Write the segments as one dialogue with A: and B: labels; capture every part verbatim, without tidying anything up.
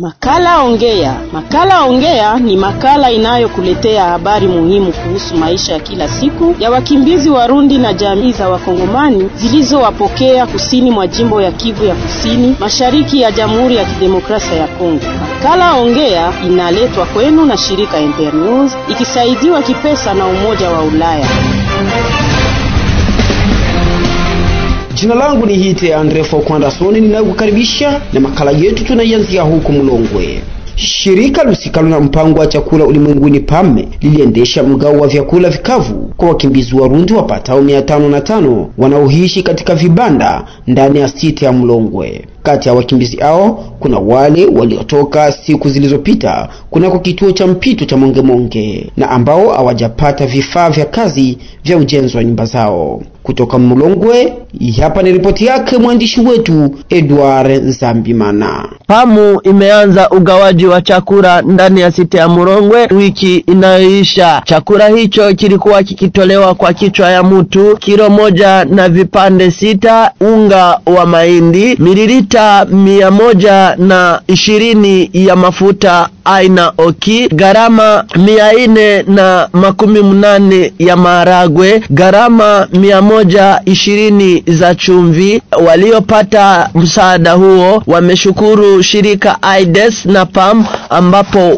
A: Makala Ongea. Makala Ongea ni makala inayokuletea habari muhimu kuhusu maisha ya kila siku ya wakimbizi Warundi na jamii za Wakongomani zilizowapokea kusini mwa jimbo ya Kivu ya Kusini, mashariki ya Jamhuri ya Kidemokrasia ya Kongo. Makala Ongea inaletwa kwenu na shirika Internews ikisaidiwa kipesa na Umoja wa Ulaya.
B: Jina langu ni Hite Andre Fokwandason, ninakukaribisha na makala yetu tunaanzia huko Mulongwe. Shirika lusikalo na mpango wa chakula ulimwenguni P A M liliendesha mgao wa vyakula vikavu kwa wakimbizi Warundi wapatao mia tano na tano wanaoishi katika vibanda ndani ya site ya Mulongwe. Kati ya wakimbizi hao kuna wale waliotoka siku zilizopita kunako kituo cha mpito cha Mongemonge na ambao hawajapata vifaa vya kazi vya ujenzi wa nyumba zao. Kutoka Mulongwe, hapa ni ripoti yake mwandishi wetu Edward Zambimana.
C: P A M imeanza ugawaji wa chakula ndani ya site ya Mulongwe wiki inayoisha. Chakula hicho kilikuwa kikitolewa kwa kichwa ya mtu, kilo moja na vipande sita, unga wa mahindi, mililita mia moja na ishirini ya mafuta aina oki, garama mia ine na makumi munane ya maharagwe, garama mia moja ishirini za chumvi. Waliopata msaada huo wameshukuru shirika I D E S na P A M ambapo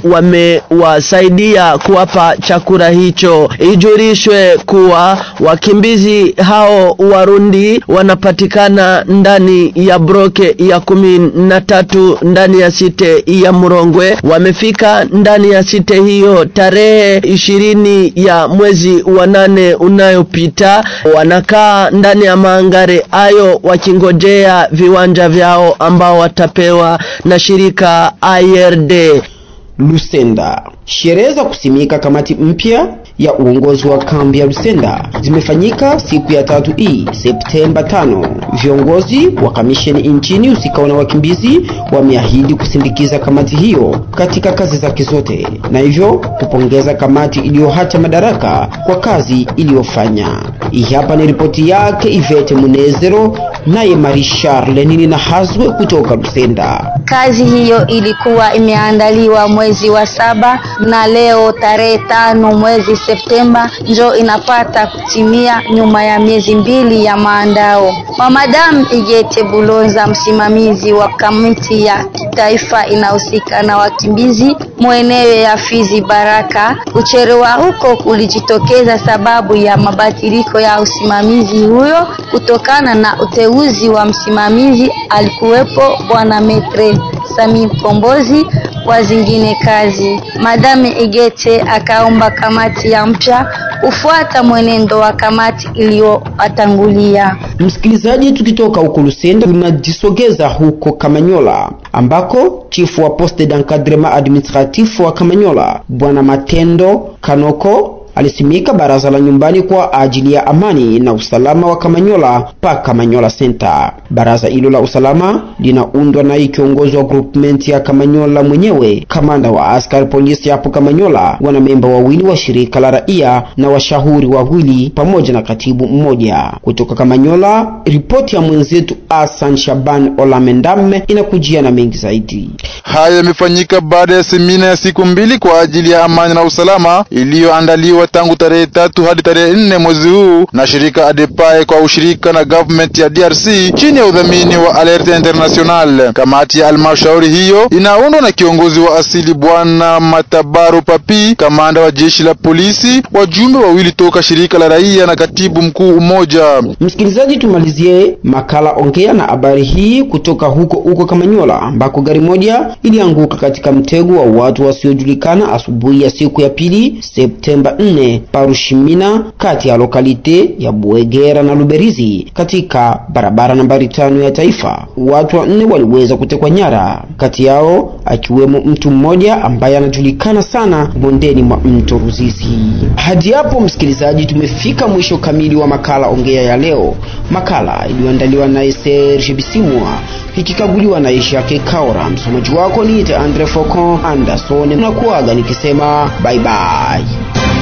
C: wamewasaidia kuwapa chakula hicho. Ijurishwe kuwa wakimbizi hao Warundi wanapatikana ndani ya broke ya kumi na tatu ndani ya site ya Mulongwe. Wamefika ndani ya site hiyo tarehe ishirini ya mwezi wa nane unayopita. Wanakaa ndani ya maangare ayo wakingojea viwanja vyao ambao watapewa na shirika I R D.
B: Lusenda. Sherehe za kusimika kamati mpya ya uongozi wa kambi ya Lusenda zimefanyika siku ya tatu hii Septemba tano. Viongozi wa kamisheni nchini usikao na wakimbizi wameahidi kusindikiza kamati hiyo katika kazi zake zote na hivyo kupongeza kamati iliyoacha madaraka kwa kazi iliyofanya. Hii hapa ni ripoti yake Ivete Munezero naye Marie Charles nini na Hazwe kutoka Lusenda.
D: Kazi hiyo ilikuwa imeandaliwa mwezi wa saba na leo tarehe tano mwezi Septemba njo inapata kutimia nyuma ya miezi mbili ya maandao. Madam Igete Bulonza, msimamizi wa kamiti ya kitaifa inahusika na wakimbizi mwenyewe ya Fizi Baraka, kucherewa huko kulijitokeza sababu ya mabadiliko ya usimamizi huyo kutokana na uteuzi wa msimamizi alikuwepo bwana Metre Sami Kombozi kwa zingine kazi. Madame Igete akaomba kamati ya mpya kufuata mwenendo wa kamati iliyoatangulia.
B: Msikilizaji, tukitoka huko Lusenda tunajisogeza huko Kamanyola ambako chifu wa poste d'encadrement administratif wa Kamanyola bwana Matendo Kanoko alisimika baraza la nyumbani kwa ajili ya amani na usalama wa Kamanyola pa Kamanyola Center. Baraza hilo la usalama linaundwa na kiongozi wa groupment ya Kamanyola mwenyewe, kamanda wa askari polisi hapo Kamanyola, wana memba wawili wa shirika la raia na washauri wawili pamoja na katibu mmoja. Kutoka Kamanyola, ripoti ya mwenzetu Asan Shaban Olamendame inakujia na mengi zaidi.
E: Haya yamefanyika baada ya semina ya siku mbili kwa ajili ya amani na usalama iliyoandaliwa tangu tarehe tatu hadi tarehe nne mwezi huu na shirika Adepae kwa ushirika na government ya D R C chini ya udhamini wa Alerte International. Kamati ya almashauri hiyo inaundwa na kiongozi wa asili bwana Matabaro Papi, kamanda wa jeshi la polisi, wajumbe wawili toka shirika la raia na katibu mkuu mmoja.
B: Msikilizaji, tumalizie makala Ongea na habari hii kutoka huko huko Kamanyola ambako gari moja ilianguka katika mtego wa watu wasiojulikana asubuhi ya siku ya pili Septemba nne Parushimina kati ya lokalite ya Buegera na Luberizi katika barabara nambari tano ya taifa. Watu wanne waliweza kutekwa nyara, kati yao akiwemo mtu mmoja ambaye anajulikana sana bondeni mwa mto Ruzizi. Hadi hapo msikilizaji, tumefika mwisho kamili wa makala Ongea ya leo. Makala iliyoandaliwa na Serge Bisimwa ikikaguliwa na Ishake Kaura. Msomaji wako ni Andre Fokon Anderson, na kuaga nikisema bye bye.